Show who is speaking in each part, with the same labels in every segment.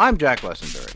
Speaker 1: I'm Jack Lessenberry.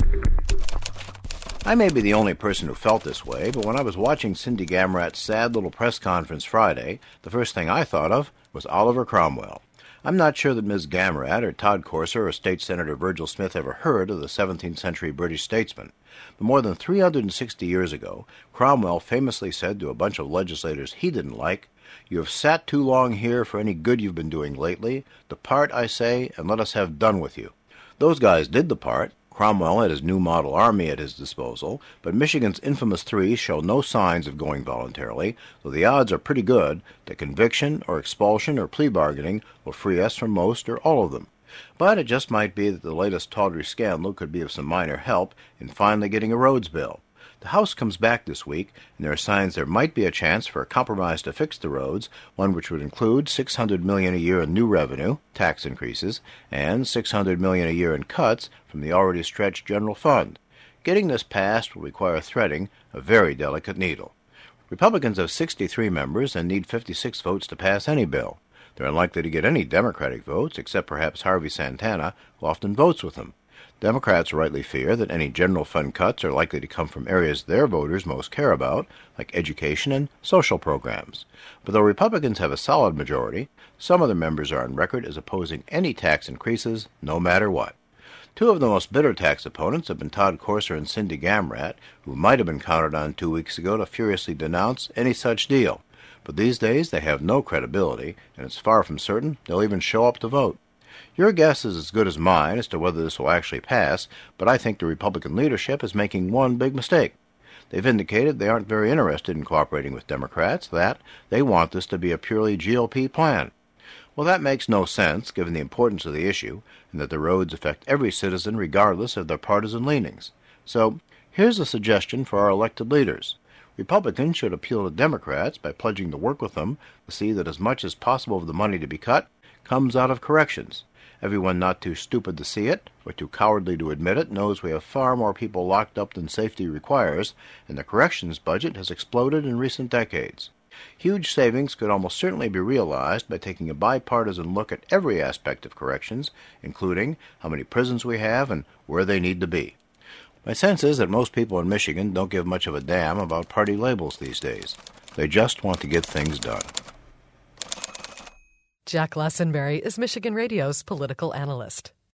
Speaker 1: I may be the only person who felt this way, but when I was watching Cindy Gamrat's sad little press conference Friday, the first thing I thought of was Oliver Cromwell. I'm not sure that Ms. Gamrat or Todd Corser or State Senator Virgil Smith ever heard of the 17th century British statesman. But more than 360 years ago, Cromwell famously said to a bunch of legislators he didn't like, "You have sat too long here for any good you've been doing lately. Depart, I say, and let us have done with you." Those guys did depart. Cromwell had his new model army at his disposal, but Michigan's infamous three show no signs of going voluntarily, though the odds are pretty good that conviction or expulsion or plea bargaining will free us from most or all of them. But it just might be that the latest tawdry scandal could be of some minor help in finally getting a roads bill. The House comes back this week, and there are signs there might be a chance for a compromise to fix the roads, one which would include $600 million a year in new revenue, tax increases, and $600 million a year in cuts from the already stretched general fund. Getting this passed will require threading a very delicate needle. Republicans have 63 members and need 56 votes to pass any bill. They're unlikely to get any Democratic votes, except perhaps Harvey Santana, who often votes with them. Democrats rightly fear that any general fund cuts are likely to come from areas their voters most care about, like education and social programs. But though Republicans have a solid majority, some of their members are on record as opposing any tax increases, no matter what. Two of the most bitter tax opponents have been Todd Corser and Cindy Gamrat, who might have been counted on 2 weeks ago to furiously denounce any such deal. But these days they have no credibility, and it's far from certain they'll even show up to vote. Your guess is as good as mine as to whether this will actually pass, but I think the Republican leadership is making one big mistake. They've indicated they aren't very interested in cooperating with Democrats, that they want this to be a purely GOP plan. Well, that makes no sense, given the importance of the issue, and that the roads affect every citizen regardless of their partisan leanings. So, here's a suggestion for our elected leaders. Republicans should appeal to Democrats by pledging to work with them to see that as much as possible of the money to be cut comes out of corrections. Everyone not too stupid to see it, or too cowardly to admit it, knows we have far more people locked up than safety requires, and the corrections budget has exploded in recent decades. Huge savings could almost certainly be realized by taking a bipartisan look at every aspect of corrections, including how many prisons we have and where they need to be. My sense is that most people in Michigan don't give much of a damn about party labels these days. They just want to get things done.
Speaker 2: Jack Lessenberry is Michigan Radio's political analyst.